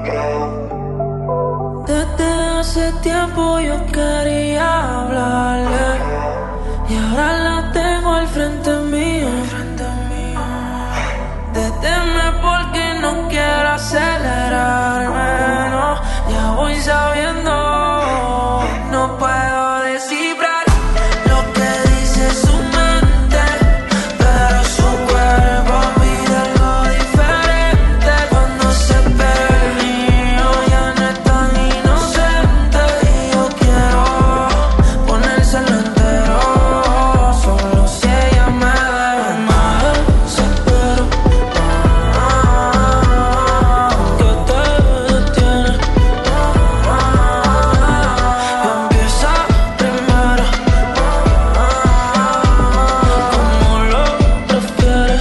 Desde hace tiempo yo quería hablarle y ahora la tengo al frente mío. Deténme porque no quiero acelerarme, no. Ya voy sabiendo, no puedo descifrar lo que dice su mente, pero su cuerpo pide algo diferente. Cuando se pega el mío ya no es tan inocente y yo quiero ponérselo entero, solo si ella me deja. Me desespero, que te detiene. Y empieza primero, como lo prefieres.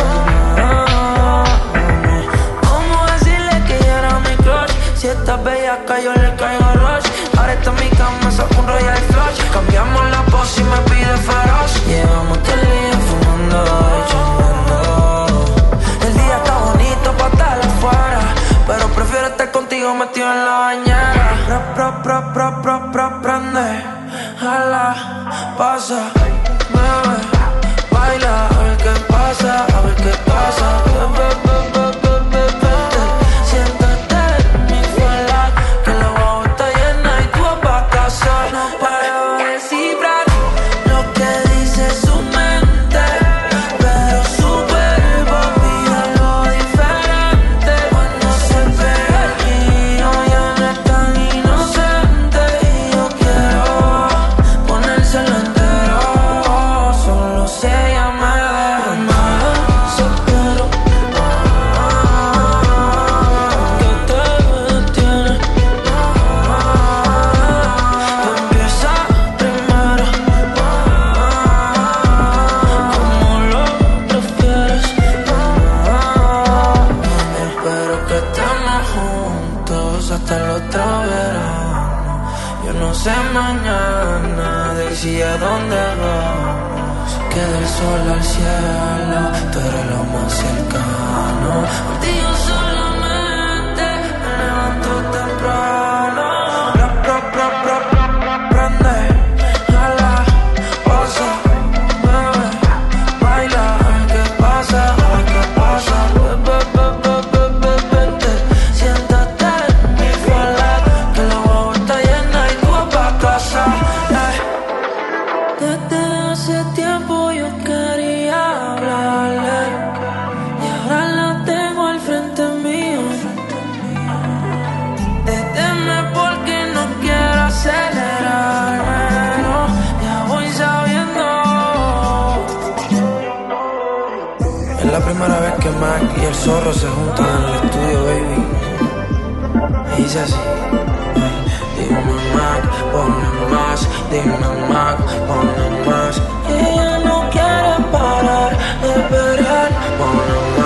¿Cómo decirle que ella era mi crush? Si estás bellaca yo le caigo rush. Ahora está en mi cama, saco un Royal Flush. Cambiamos la pose y me pide feroz. Llevamos todo el día fumando y chingando. El día está bonito pa' estar afuera, pero prefiero estar contigo metido en la bañera. Prende, jala, pasa, bebe, baila, a ver qué pasa, a ver qué pasa. Vente, siéntate en mi falda, que la guagua está llena y tú vas pa' casa. No puedo descifrar lo que dice su mente, pero su cuerpo pide algo diferente. Cuando se pega el mío ya no es tan inocente y yo quiero ponérselo entero, solo si ella me deja. Me desespero, que te detiene. Tú empieza primero, como lo prefieres. Espero que estemos juntos hasta el otro verano. Yo no sé mañana decía dónde vamos, que del sol al cielo tú eres lo más cercano. Contigo solamente me levanto temprano. Prende, jala, pasa, bebe, baila, a ver qué pasa, a ver qué pasa. Vente, siéntate en mi falda, que la guagua está llena y tú vas pa' casa. Desde hace tiempo yo quería hablarle y ahora la tengo al frente mío. Deténme porque no quiero acelerarme, no. Ya voy sabiendo. Es la primera vez que Mac y el Zorro se juntan en el estudio, baby. Y dice así: dime Mac, ponme más, dime Mac, ponme más. Ella no quiere parar de pelear, ponme